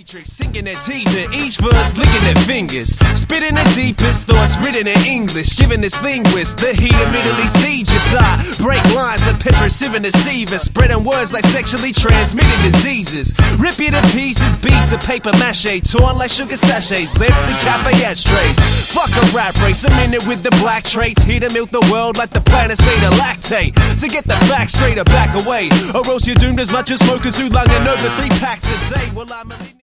matrix, sinking their teeth in each verse, licking their fingers, spitting the deepest thoughts written in English, giving this linguist the heat immediately siege your die. Break lines of pit pursuing deceivers, spreading words like sexually transmitted diseases. Rip you to pieces, beats of paper mache, torn like sugar sachets, left to cafe ashtrays. Fuck a rap race, I'm in it with the black traits, here to milk the world like the planet's made of lactate. To get the facts straight or back away, or else you're doomed as much as smokers who lunging over 3 packs a day. Well, I'm